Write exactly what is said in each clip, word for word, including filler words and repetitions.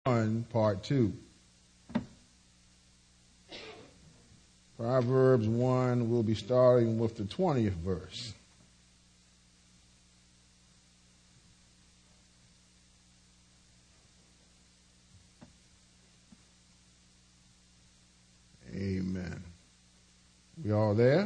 one, part two. Proverbs one, we'll be starting with the twentieth verse. Amen. We all there?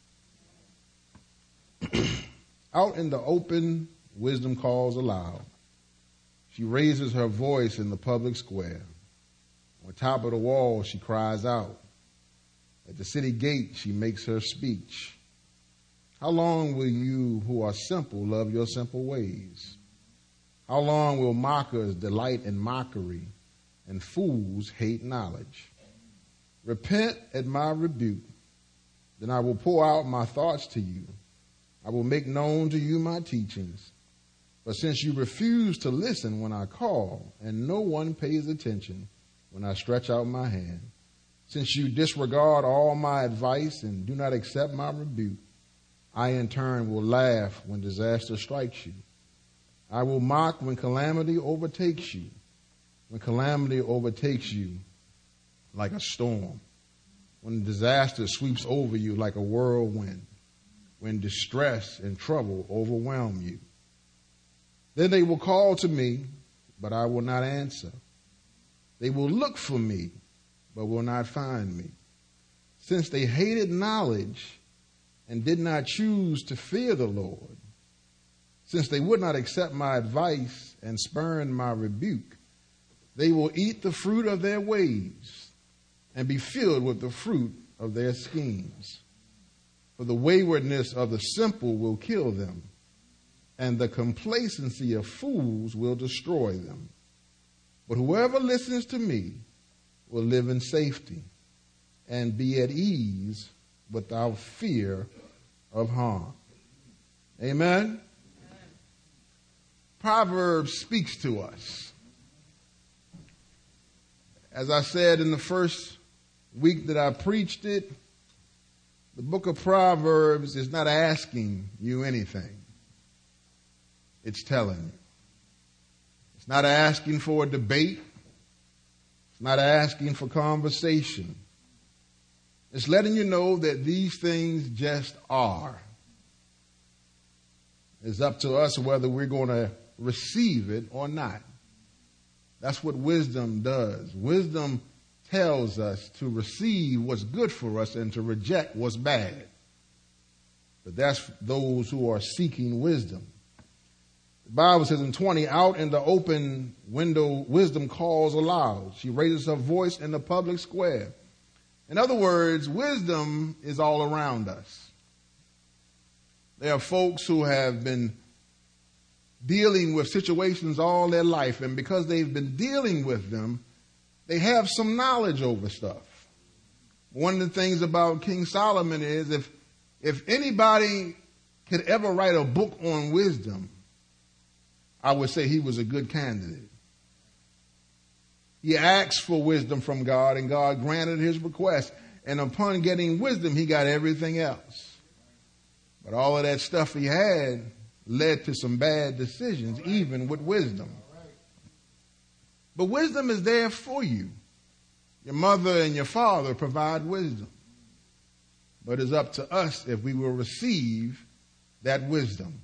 Out in the open, wisdom calls aloud. She raises her voice in the public square. On top of the wall, she cries out. At the city gate, she makes her speech. How long will you who are simple love your simple ways? How long will mockers delight in mockery and fools hate knowledge? Repent at my rebuke, then I will pour out my thoughts to you. I will make known to you my teachings. But since you refuse to listen when I call, and no one pays attention when I stretch out my hand, since you disregard all my advice and do not accept my rebuke, I in turn will laugh when disaster strikes you. I will mock when calamity overtakes you, when calamity overtakes you like a storm, when disaster sweeps over you like a whirlwind, when distress and trouble overwhelm you. Then they will call to me, but I will not answer. They will look for me, but will not find me. Since they hated knowledge and did not choose to fear the Lord, since they would not accept my advice and spurn my rebuke, they will eat the fruit of their ways and be filled with the fruit of their schemes. For the waywardness of the simple will kill them, and the complacency of fools will destroy them. But whoever listens to me will live in safety and be at ease without fear of harm. Amen? Amen. Proverbs speaks to us. As I said in the first week that I preached it, the book of Proverbs is not asking you anything. It's telling you. It's not asking for a debate. It's not asking for conversation. It's letting you know that these things just are. It's up to us whether we're going to receive it or not. That's what wisdom does. Wisdom tells us to receive what's good for us and to reject what's bad. But that's those who are seeking wisdom. The Bible says in twenty, out in the open window, wisdom calls aloud. She raises her voice in the public square. In other words, wisdom is all around us. There are folks who have been dealing with situations all their life, and because they've been dealing with them, they have some knowledge over stuff. One of the things about King Solomon is if, if anybody could ever write a book on wisdom, I would say he was a good candidate. He asked for wisdom from God, and God granted his request. And upon getting wisdom, he got everything else. But all of that stuff he had led to some bad decisions, even with wisdom. But wisdom is there for you. Your mother and your father provide wisdom. But it's up to us if we will receive that wisdom.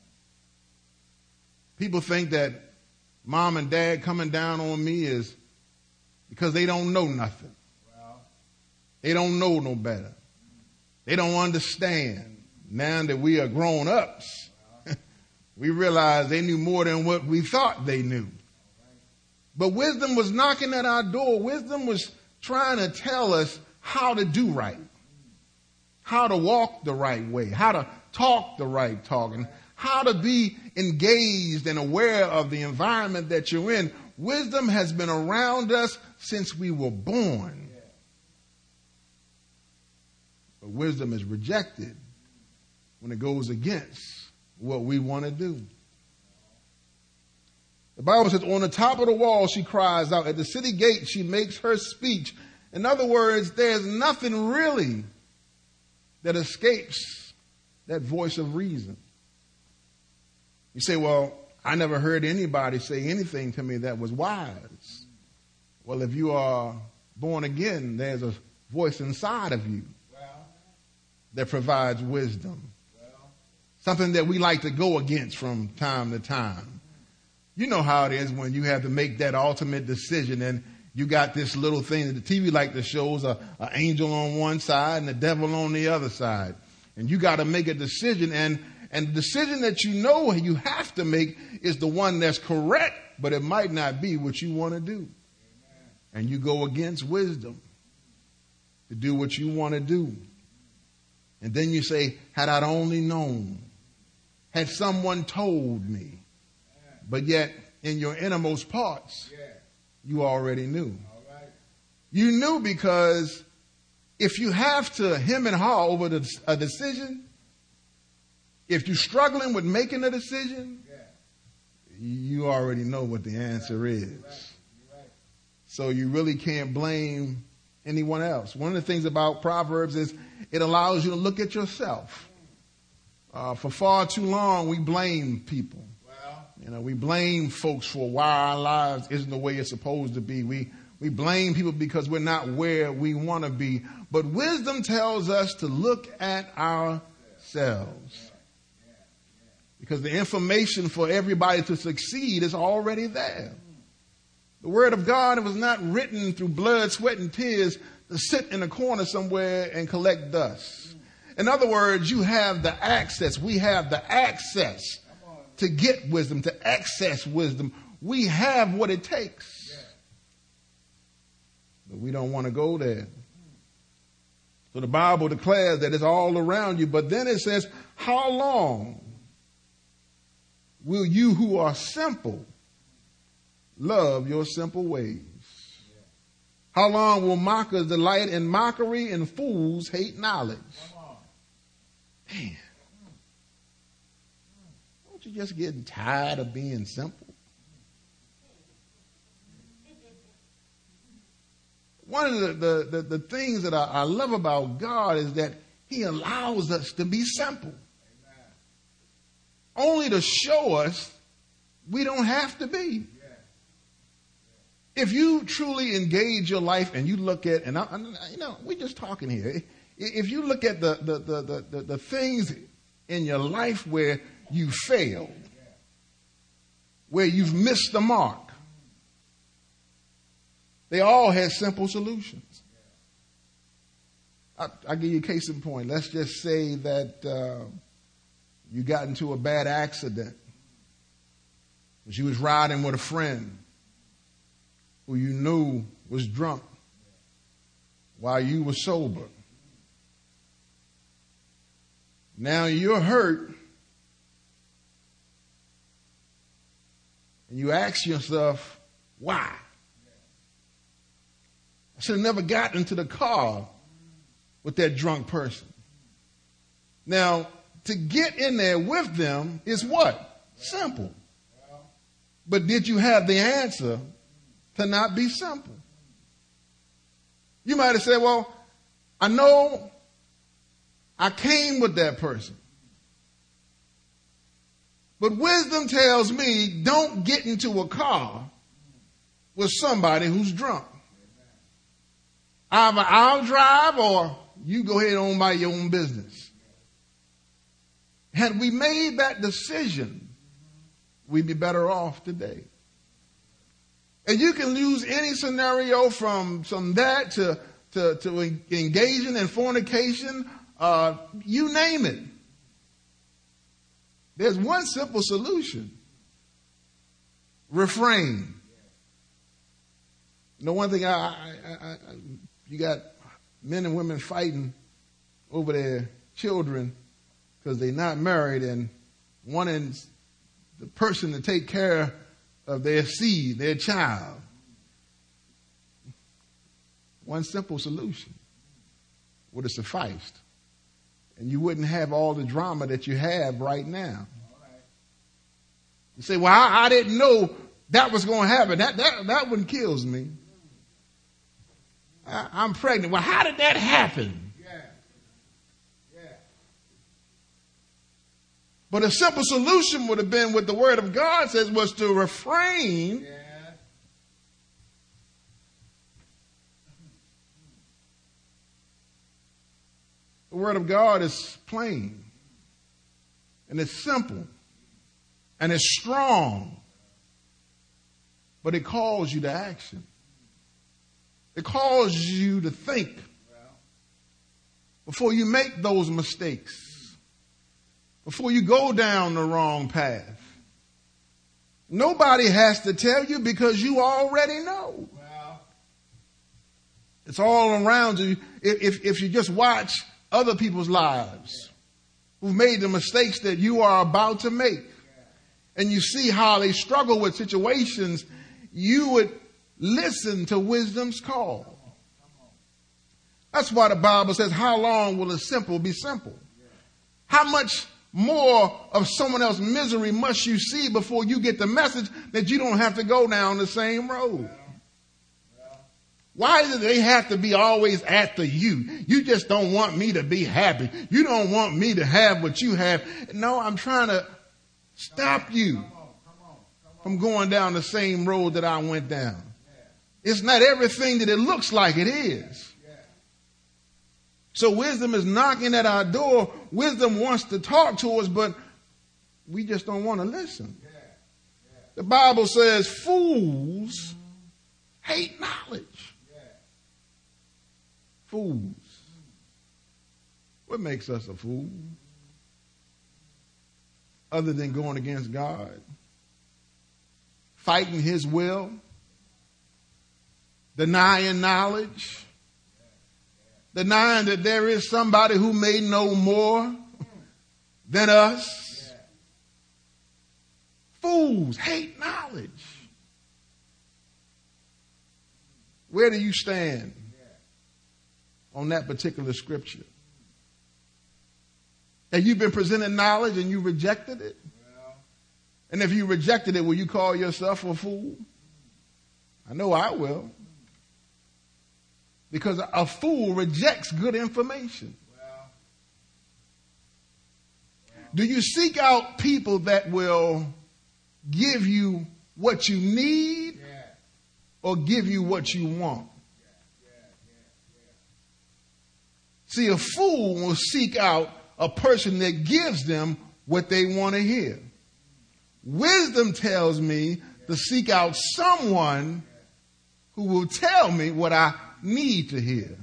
People think that mom and dad coming down on me is because they don't know nothing. They don't know no better. They don't understand. Now that we are grown ups, we realize they knew more than what we thought they knew. But wisdom was knocking at our door. Wisdom was trying to tell us how to do right, how to walk the right way, how to talk the right talk, and how to be engaged and aware of the environment that you're in. Wisdom has been around us since we were born. But wisdom is rejected when it goes against what we want to do. The Bible says, on the top of the wall, she cries out. At the city gate, she makes her speech. In other words, there's nothing really that escapes that voice of reason. You say, well, I never heard anybody say anything to me that was wise. Well, if you are born again, there's a voice inside of you that provides wisdom. Something that we like to go against from time to time. You know how it is when you have to make that ultimate decision and you got this little thing that the T V like to show is a, a angel on one side and the devil on the other side. And you got to make a decision, and, and the decision that you know you have to make is the one that's correct, but it might not be what you want to do. And you go against wisdom to do what you want to do. And then you say, had I only known, had someone told me. But yet, in your innermost parts, you already knew. You knew because if you have to hem and haw over the, a decision, if you're struggling with making a decision, you already know what the answer is. So you really can't blame anyone else. One of the things about Proverbs is it allows you to look at yourself. Uh, for far too long, we blame people. Well, you know, we blame folks for why our lives isn't the way it's supposed to be. We we blame people because we're not where we want to be. But wisdom tells us to look at ourselves. Because the information for everybody to succeed is already there. The Word of God was not written through blood, sweat, and tears to sit in a corner somewhere and collect dust. In other words, you have the access. We have the access to get wisdom, to access wisdom. We have what it takes. But we don't want to go there. So the Bible declares that it's all around you. But then it says, how long will you who are simple love your simple ways? How long will mockers delight in mockery and fools hate knowledge? Man, don't you just get tired of being simple? One of the, the, the, the things that I, I love about God is that He allows us to be simple. Amen. Only to show us we don't have to be. If you truly engage your life and you look at, and I, I, you know, we're just talking here. If you look at the, the, the, the, the things in your life where you failed, where you've missed the mark, they all had simple solutions. I, I'll give you a case in point. Let's just say that uh, you got into a bad accident. You was riding with a friend who you knew was drunk while you were sober. Now you're hurt, and you ask yourself, why? I should have never gotten into the car with that drunk person. Now, to get in there with them is what? Simple. But did you have the answer to not be simple? You might have said, well, I know I came with that person. But wisdom tells me don't get into a car with somebody who's drunk. Either I'll drive or you go ahead on by your own business. Had we made that decision, we'd be better off today. And you can use any scenario from, from that to, to, to engaging in fornication, uh, you name it. There's one simple solution. Refrain. You know, one thing, I, I, I, I, you got men and women fighting over their children because they're not married and wanting the person to take care of their seed, their child. One simple solution would have sufficed. And you wouldn't have all the drama that you have right now. You say, well, I, I didn't know that was going to happen. That, that, that one kills me. I, I'm pregnant. Well, how did that happen? Yeah. Yeah. But a simple solution would have been what the Word of God says was to refrain yeah. word of God is plain, and it's simple, and it's strong, but it calls you to action. It calls you to think before you make those mistakes, before you go down the wrong path. Nobody has to tell you because you already know. It's all around you. If, if you just watch other people's lives who've made the mistakes that you are about to make, and you see how they struggle with situations, you would listen to wisdom's call. That's why the Bible says, how long will the simple be simple? How much more of someone else's misery must you see before you get the message that you don't have to go down the same road? Why do they have to be always after you? You just don't want me to be happy. You don't want me to have what you have. No, I'm trying to stop you from going down the same road that I went down. It's not everything that it looks like it is. So wisdom is knocking at our door. Wisdom wants to talk to us, but we just don't want to listen. The Bible says fools hate knowledge. Fools. What makes us a fool? Other than going against God, fighting his will, denying knowledge, denying that there is somebody who may know more than us. Fools hate knowledge. Where do you stand on that particular scripture? Have you been presented knowledge and you rejected it? And if you rejected it, will you call yourself a fool? I know I will. Because a fool rejects good information. Do you seek out people that will give you what you need or give you what you want? See, a fool will seek out a person that gives them what they want to hear. Wisdom tells me to seek out someone who will tell me what I need to hear.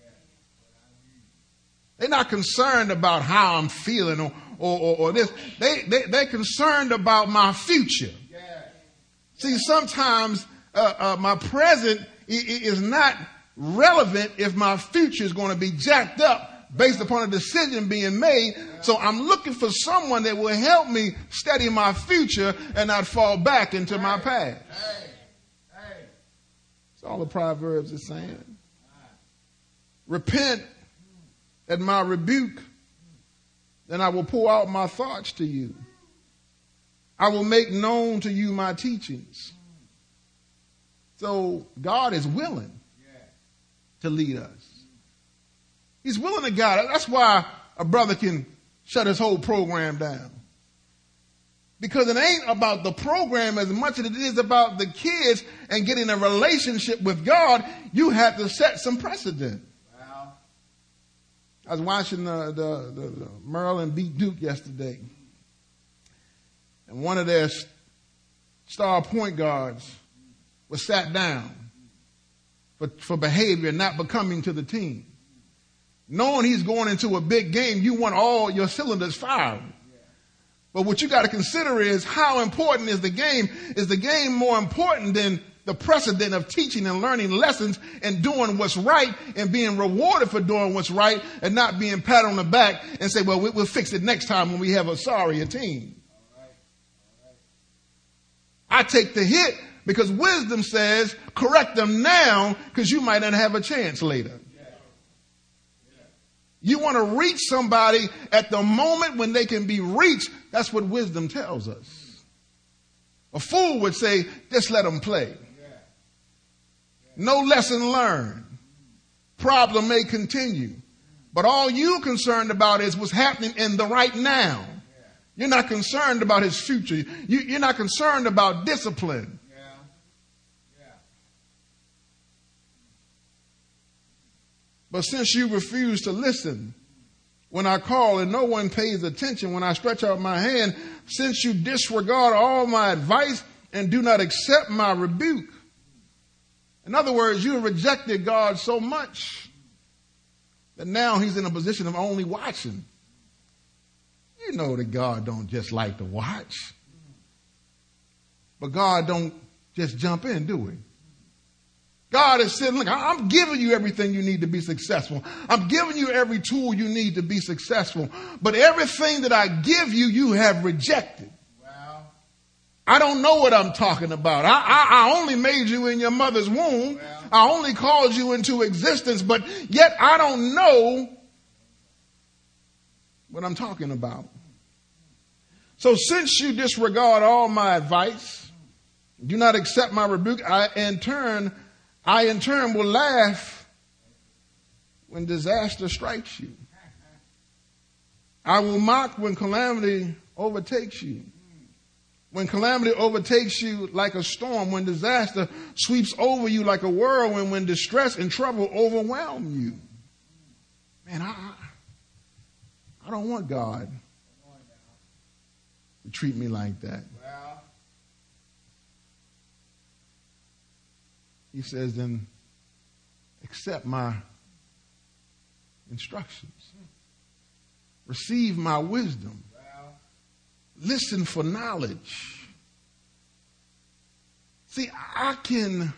They're not concerned about how I'm feeling or, or, or, or this. They, they, they're concerned about my future. See, sometimes uh, uh, my present is not relevant if my future is going to be jacked up based upon a decision being made. So I'm looking for someone that will help me study my future and not fall back into my past. That's all the Proverbs is saying. Repent at my rebuke, then I will pour out my thoughts to you. I will make known to you my teachings. So God is willing to lead us. He's willing to guide us. That's why a brother can shut his whole program down. Because it ain't about the program as much as it is about the kids and getting a relationship with God. You have to set some precedent. Wow. I was watching the, the, the, the Maryland beat Duke yesterday. And one of their star point guards was sat down for, for behavior not becoming to the team. Knowing he's going into a big game, you want all your cylinders firing. But what you got to consider is how important is the game? Is the game more important than the precedent of teaching and learning lessons and doing what's right and being rewarded for doing what's right and not being patted on the back and say, well, we'll fix it next time when we have a sorrier team. All right. All right. I take the hit because wisdom says correct them now because you might not have a chance later. You want to reach somebody at the moment when they can be reached. That's what wisdom tells us. A fool would say, just let them play. No lesson learned. Problem may continue. But all you're concerned about is what's happening in the right now. You're not concerned about his future. You, you're not concerned about discipline. But since you refuse to listen, when I call and no one pays attention, when I stretch out my hand, since you disregard all my advice and do not accept my rebuke. In other words, you rejected God so much that now he's in a position of only watching. You know that God don't just like to watch. But God don't just jump in, do he? God is saying, look, I'm giving you everything you need to be successful. I'm giving you every tool you need to be successful. But everything that I give you, you have rejected. Wow. I don't know what I'm talking about. I, I, I only made you in your mother's womb. Wow. I only called you into existence, but yet I don't know what I'm talking about. So since you disregard all my advice, do not accept my rebuke, I in turn I in turn will laugh when disaster strikes you. I will mock when calamity overtakes you. When calamity overtakes you like a storm, when disaster sweeps over you like a whirlwind, when distress and trouble overwhelm you. Man, I, I don't want God to treat me like that. He says, then accept my instructions. Receive my wisdom. Listen for knowledge. See, I can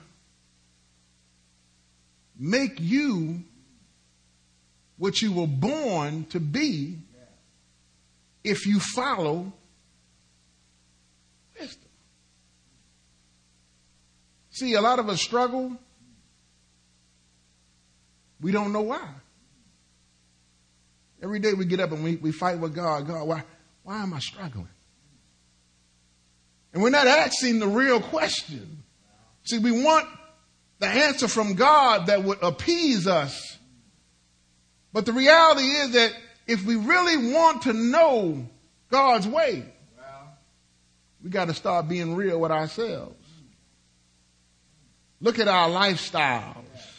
make you what you were born to be if you follow wisdom. See, a lot of us struggle. We don't know why. Every day we get up and we, we fight with God. God, why, why am I struggling? And we're not asking the real question. See, we want the answer from God that would appease us. But the reality is that if we really want to know God's way, we got to start being real with ourselves. Look at our lifestyles.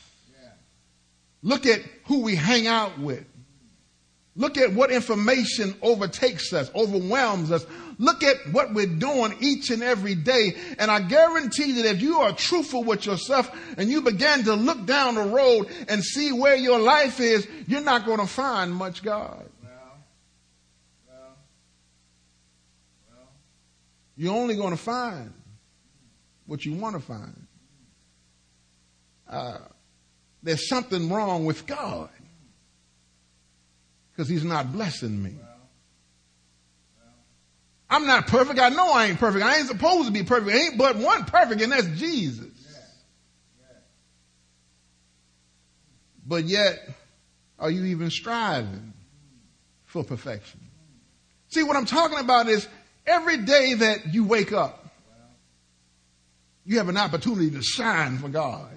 Look at who we hang out with. Look at what information overtakes us, overwhelms us. Look at what we're doing each and every day. And I guarantee that if you are truthful with yourself and you begin to look down the road and see where your life is, you're not going to find much God. Well, well, well. You're only going to find what you want to find. Uh, there's something wrong with God because he's not blessing me. I'm not perfect. I know I ain't perfect. I ain't supposed to be perfect. I ain't but one perfect, and that's Jesus. But yet, are you even striving for perfection? See, what I'm talking about is every day that you wake up, you have an opportunity to shine for God.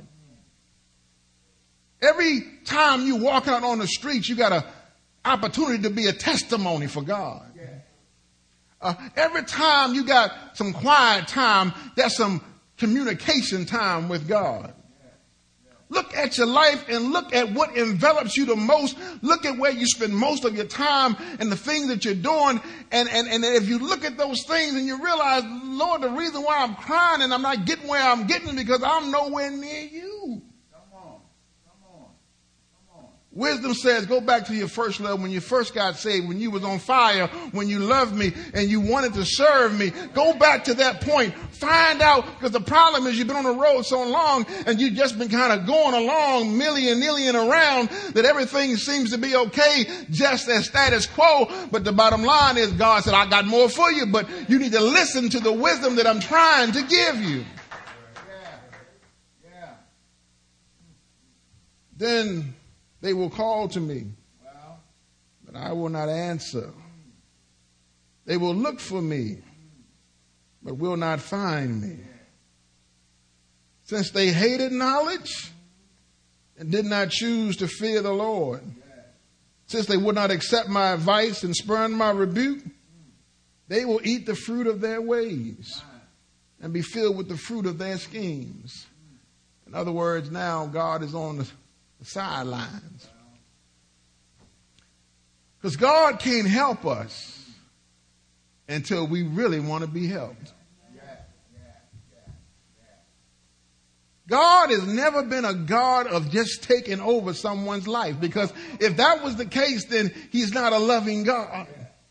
Every time you walk out on the streets, you got an opportunity to be a testimony for God. Uh, every time you got some quiet time, that's some communication time with God. Look at your life and look at what envelops you the most. Look at where you spend most of your time and the things that you're doing. And, and, and if you look at those things and you realize, Lord, the reason why I'm crying and I'm not getting where I'm getting is because I'm nowhere near you. Wisdom says, go back to your first love when you first got saved, when you was on fire, when you loved me and you wanted to serve me. Go back to that point. Find out, because the problem is you've been on the road so long and you've just been kind of going along, milly-nillying around that everything seems to be okay, just as status quo. But the bottom line is God said, I got more for you, but you need to listen to the wisdom that I'm trying to give you. Yeah. Yeah. Then they will call to me, but I will not answer. They will look for me, but will not find me. Since they hated knowledge and did not choose to fear the Lord, since they would not accept my advice and spurn my rebuke, they will eat the fruit of their ways and be filled with the fruit of their schemes. In other words, now God is on the the sidelines. Because God can't help us until we really want to be helped. God has never been a God of just taking over someone's life, because if that was the case, then he's not a loving God.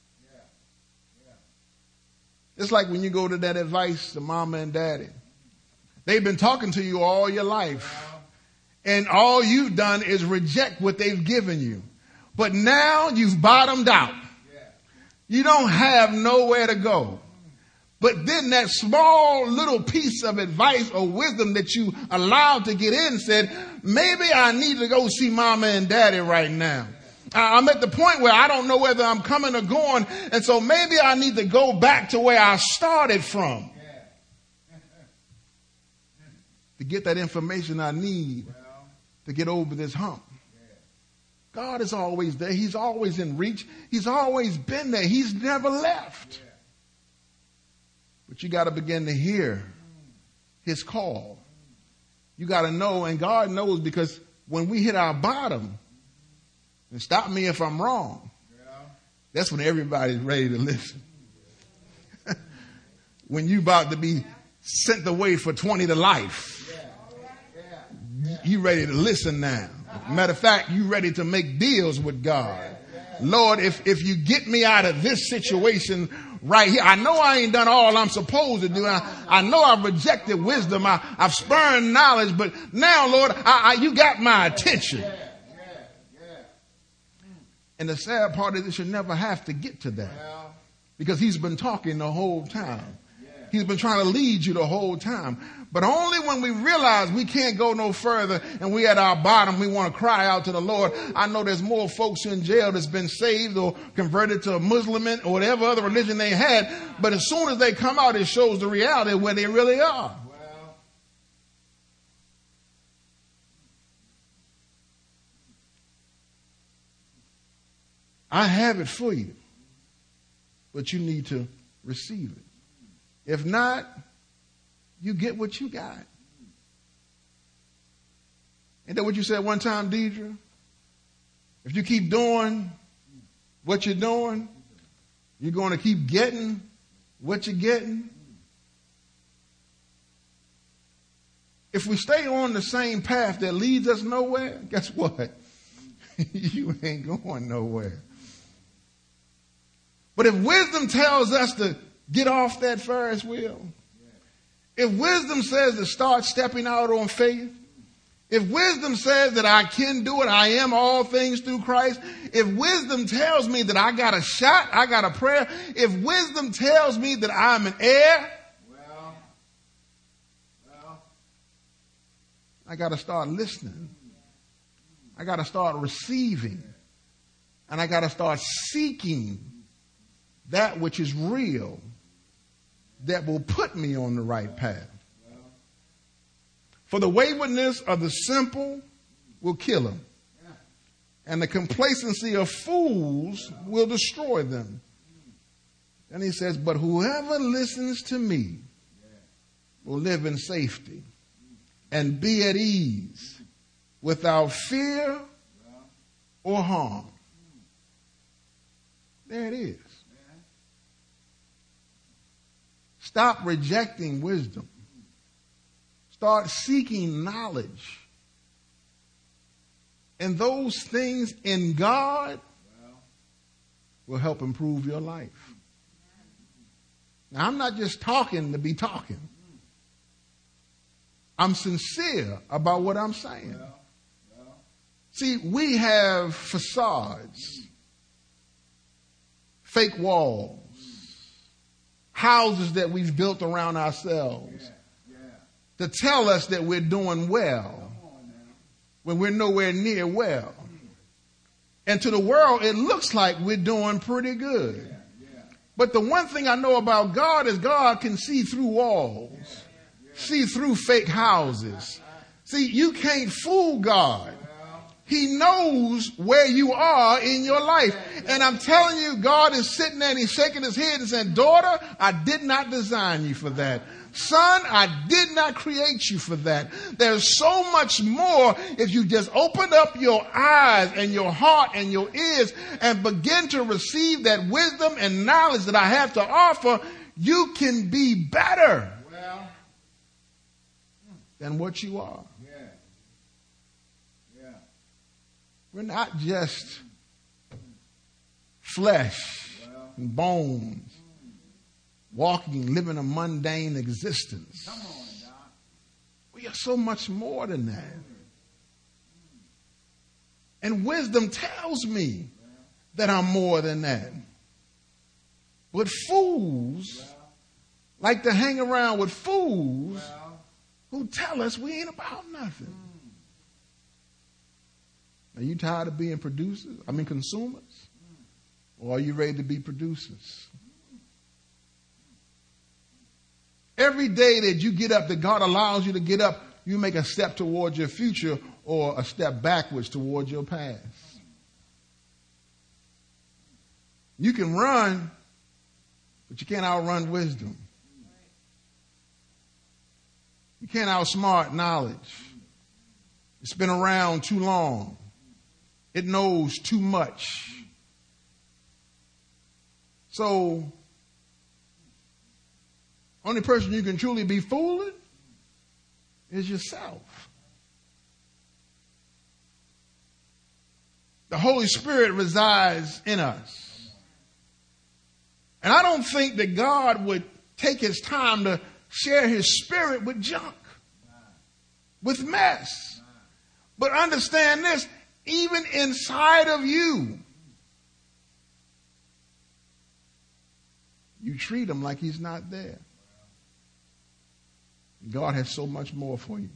It's like when you go to that advice to mama and daddy. They've been talking to you all your life, and all you've done is reject what they've given you. But now you've bottomed out. You don't have nowhere to go. But then that small little piece of advice or wisdom that you allowed to get in said, maybe I need to go see mama and daddy right now. I'm at the point where I don't know whether I'm coming or going. And so maybe I need to go back to where I started from to get that information I need to get over this hump. God is always there. He's always in reach. He's always been there. He's never left. But you got to begin to hear his call. You got to know, and God knows, because when we hit our bottom, and stop me if I'm wrong, that's when everybody's ready to listen. When you about to be sent away for twenty to life, you ready to listen now. Matter of fact, you ready to make deals with God. Lord, if, if you get me out of this situation right here, I know I ain't done all I'm supposed to do. I, I know I've rejected wisdom. I, I've spurned knowledge, but now, Lord, I, I, you got my attention. And the sad part is it should never have to get to that, because he's been talking the whole time. He's been trying to lead you the whole time. But only when we realize we can't go no further and we at our bottom, we want to cry out to the Lord. I know there's more folks in jail that's been saved or converted to a Muslim or whatever other religion they had. But as soon as they come out, it shows the reality of where they really are. I have it for you, but you need to receive it. If not, you get what you got. Ain't that what you said one time, Deidre? If you keep doing what you're doing, you're going to keep getting what you're getting. If we stay on the same path that leads us nowhere, guess what? You ain't going nowhere. But if wisdom tells us to get off that Ferris wheel, if wisdom says to start stepping out on faith, if wisdom says that I can do it, I am all things through Christ, if wisdom tells me that I got a shot, I got a prayer, if wisdom tells me that I'm an heir, well, well, I got to start listening. I got to start receiving. And I got to start seeking that which is real, that will put me on the right path. For the waywardness of the simple will kill them, and the complacency of fools will destroy them. And he says, but whoever listens to me will live in safety and be at ease without fear or harm. There it is. Stop rejecting wisdom. Start seeking knowledge. And those things in God will help improve your life. Now, I'm not just talking to be talking. I'm sincere about what I'm saying. See, we have facades, fake walls, houses that we've built around ourselves yeah, yeah. to tell us that we're doing well when we're nowhere near well. And to the world, it looks like we're doing pretty good. Yeah, yeah. But the one thing I know about God is God can see through walls, yeah, yeah. see through fake houses. See, you can't fool God He knows where you are in your life. And I'm telling you, God is sitting there and he's shaking his head and saying, daughter, I did not design you for that. Son, I did not create you for that. There's so much more if you just open up your eyes and your heart and your ears and begin to receive that wisdom and knowledge that I have to offer. You can be better well, than what you are. Yeah. Yeah. We're not just flesh well, and bones, walking, living a mundane existence. Come on, Doc. We are so much more than that. And wisdom tells me that I'm more than that. But fools like to hang around with fools who tell us we ain't about nothing. Are you tired of being producers? I mean consumers? Or are you ready to be producers? Every day that you get up, that God allows you to get up, you make a step towards your future or a step backwards towards your past. You can run, but you can't outrun wisdom. You can't outsmart knowledge. It's been around too long. It knows too much. So, only person you can truly be fooling is yourself. The Holy Spirit resides in us. And I don't think that God would take his time to share his spirit with junk, with mess. But understand this, even inside of you, you treat him like he's not there. God has so much more for you.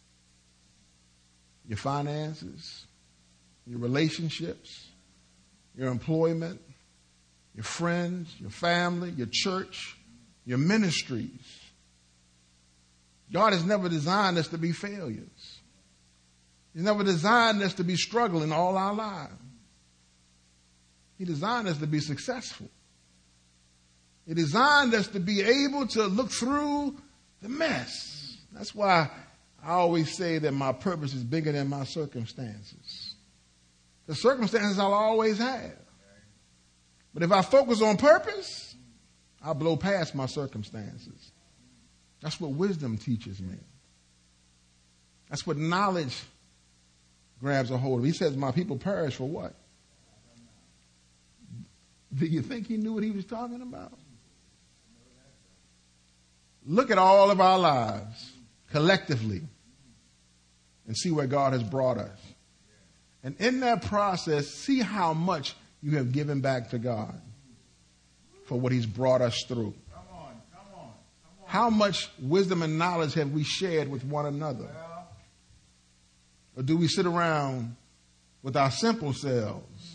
Your finances, your relationships, your employment, your friends, your family, your church, your ministries. God has never designed us to be failures. He's never designed us to be struggling all our lives. He designed us to be successful. He designed us to be able to look through the mess. That's why I always say that my purpose is bigger than my circumstances. The circumstances I'll always have. But if I focus on purpose, I'll blow past my circumstances. That's what wisdom teaches me. That's what knowledge grabs a hold of. He says, my people perish for what? Do you think he knew what he was talking about? Look at all of our lives collectively and see where God has brought us. And in that process, see how much you have given back to God for what he's brought us through. Come on, come on, come on. How much wisdom and knowledge have we shared with one another? Well, or do we sit around with our simple selves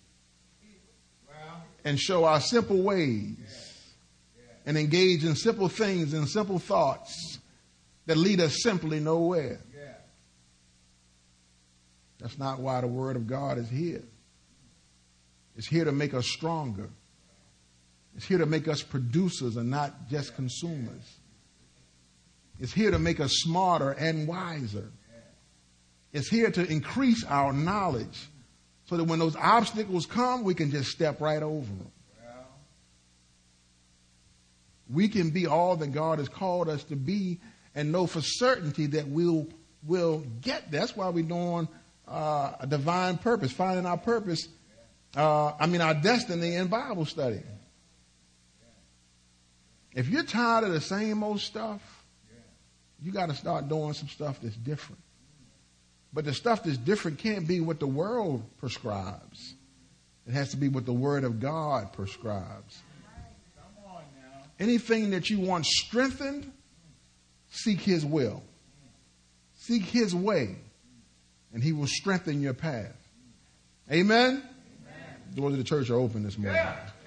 well, and show our simple ways yeah, yeah. and engage in simple things and simple thoughts that lead us simply nowhere? Yeah. That's not why the Word of God is here. It's here to make us stronger. It's here to make us producers and not just consumers. It's here to make us smarter and wiser. It's here to increase our knowledge so that when those obstacles come, we can just step right over them. We can be all that God has called us to be and know for certainty that we'll, we'll get there. That's why we're doing uh, a divine purpose, finding our purpose. Uh, I mean, our destiny in Bible study. If you're tired of the same old stuff, you got to start doing some stuff that's different. But the stuff that's different can't be what the world prescribes. It has to be what the Word of God prescribes. Anything that you want strengthened, seek his will. Seek his way, and he will strengthen your path. Amen? Doors of the church are open this morning. Yeah.